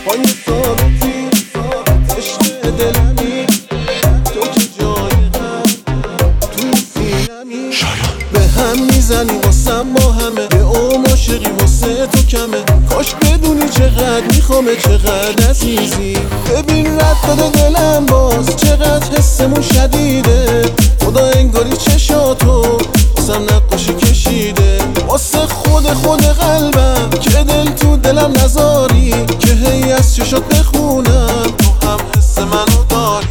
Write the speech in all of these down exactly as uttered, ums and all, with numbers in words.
پای ثابتی عشق دلمی، تو که جای غم توی سینمی. به هم میزنی واسم با همه، به اوم عاشقی واسه تو کمه. کاش بدونی چقدر میخوامه، چقدر عزیزی. ببین رد داده دلم باز، چقدر حسمون شدیده. خدا انگاری چشاتو واسم نقاشی کشیده. واسه خود خود قلبم که دل تو دلم نذاری، که هی از چشات بخونم تو هم حس منو داری.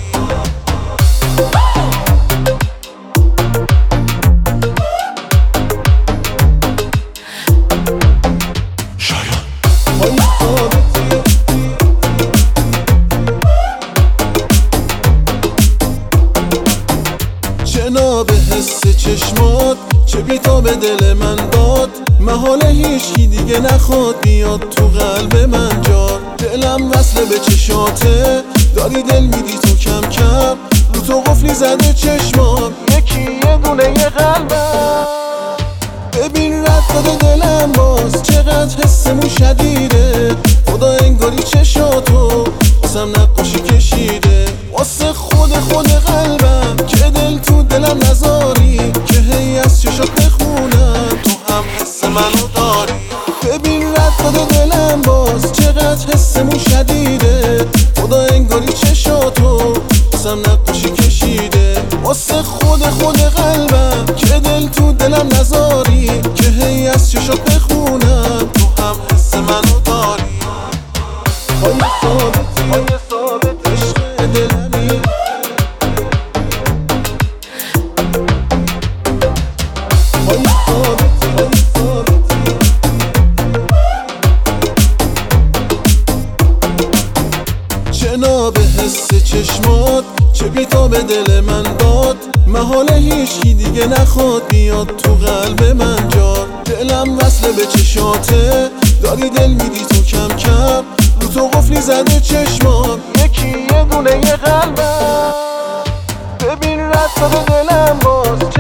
جناب حس چشمات چه بیتا به دل من داد. محال هیچی دیگه نخواد بیاد تو قلب من جا. دلم وصله به چشاته، داری دل میدی تو کم کم. رو تو قفلی زده چشمام، یکی یه دونه یه قلبم. ببین رد داده دلم باز، چقدر حسمون شدیده. خدا انگاری چشاتو واسم نقاشی کشیده. واسه خود خود قلبم که دل تو دلم نذاری، که هی از چشات بخونم تو هم حس منو داری. ببین رد داده دلم باز، چقدر حسمون شدیده. خدا انگاری چشاتو واسم نقاشی کشیده. واسه خود خود قلبم که دل تو دلم نذاری، که هی از چشات بخونم تو هم حس منو داری. پای ثابتی پای ثابت عشق دلمی، پای ثابتی پای ثابتی. جناب حس چشمات چه بیتا به دل من داد. محال هیچی دیگه نخواد بیاد تو قلب من جا. دلم وصله به چشاته، داری دل میدی تو کم کم. رو تو قفلی زده چشمام، یکی یه دونه یه قلبم. ببین رد داده دلم باز،